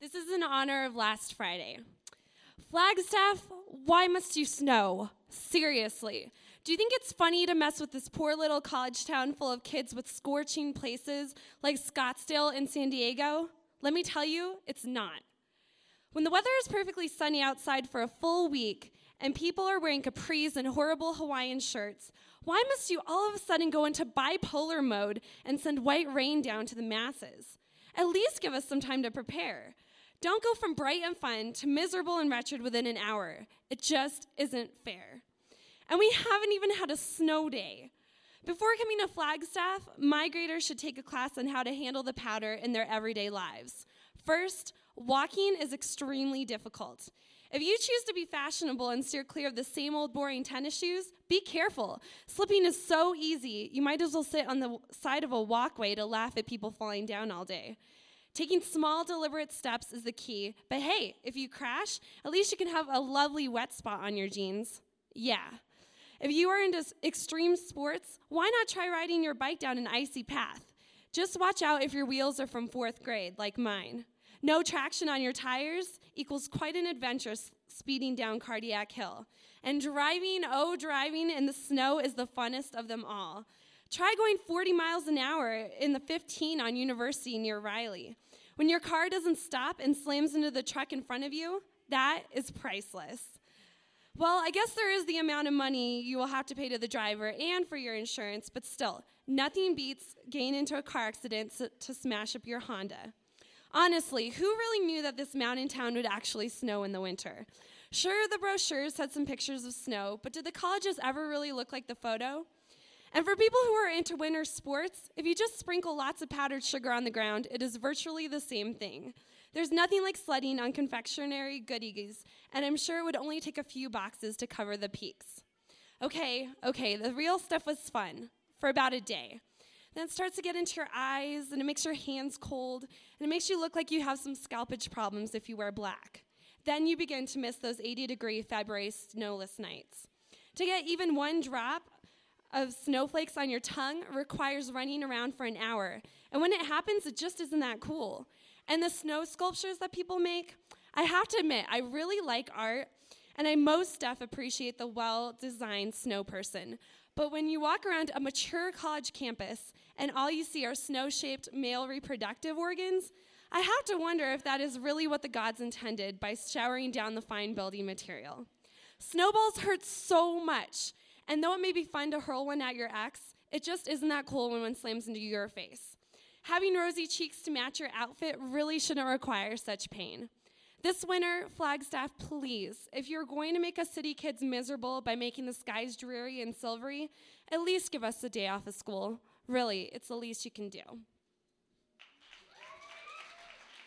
This is in honor of last Friday. Flagstaff, why must you snow? Seriously. Do you think it's funny to mess with this poor little college town full of kids with scorching places like Scottsdale and San Diego? Let me tell you, it's not. When the weather is perfectly sunny outside for a full week and people are wearing capris and horrible Hawaiian shirts, why must you all of a sudden go into bipolar mode and send white rain down to the masses? At least give us some time to prepare. Don't go from bright and fun to miserable and wretched within an hour. It just isn't fair. And we haven't even had a snow day. Before coming to Flagstaff, my graders should take a class on how to handle the powder in their everyday lives. First, walking is extremely difficult. If you choose to be fashionable and steer clear of the same old boring tennis shoes, be careful. Slipping is so easy, you might as well sit on the side of a walkway to laugh at people falling down all day. Taking small, deliberate steps is the key, but hey, if you crash, at least you can have a lovely wet spot on your jeans. Yeah. If you are into extreme sports, why not try riding your bike down an icy path? Just watch out if your wheels are from 4th grade, like mine. No traction on your tires equals quite an adventure speeding down Cardiac Hill. And driving in the snow is the funnest of them all. Try going 40 miles an hour in the 15 on University near Riley. When your car doesn't stop and slams into the truck in front of you, that is priceless. Well, I guess there is the amount of money you will have to pay to the driver and for your insurance, but still, nothing beats getting into a car accident to smash up your Honda. Honestly, who really knew that this mountain town would actually snow in the winter? Sure, the brochures had some pictures of snow, but did the colleges ever really look like the photo? And for people who are into winter sports, if you just sprinkle lots of powdered sugar on the ground, it is virtually the same thing. There's nothing like sledding on confectionery goodies, and I'm sure it would only take a few boxes to cover the peaks. Okay, the real stuff was fun for about a day. Then it starts to get into your eyes, and it makes your hands cold, and it makes you look like you have some scalpage problems if you wear black. Then you begin to miss those 80-degree February snowless nights. To get even one drop of snowflakes on your tongue requires running around for an hour. And when it happens, it just isn't that cool. And the snow sculptures that people make, I have to admit, I really like art, and I most appreciate the well-designed snow person. But when you walk around a mature college campus and all you see are snow-shaped male reproductive organs, I have to wonder if that is really what the gods intended by showering down the fine building material. Snowballs hurt so much. And though it may be fun to hurl one at your ex, it just isn't that cool when one slams into your face. Having rosy cheeks to match your outfit really shouldn't require such pain. This winter, Flagstaff, please, if you're going to make us city kids miserable by making the skies dreary and silvery, at least give us a day off of school. Really, it's the least you can do.